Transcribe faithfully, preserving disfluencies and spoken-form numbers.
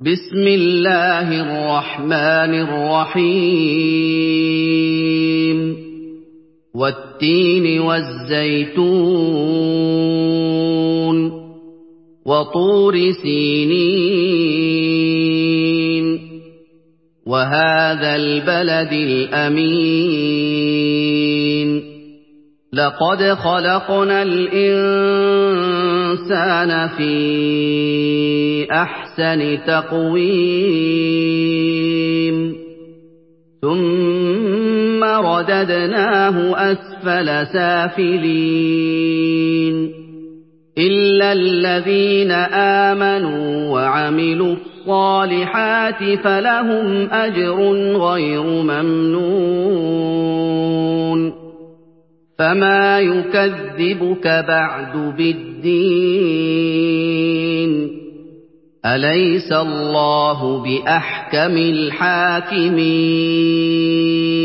بسم الله الرحمن الرحيم والتين والزيتون وطور سينين وهذا البلد الأمين لقد خلقنا الإنسان في أحسن تقويم ثم رددناه أسفل سافلين إلا الذين آمنوا وعملوا الصالحات فلهم أجر غير ممنون فما يكذبك بعد بالدين أليس الله بأحكم الحاكمين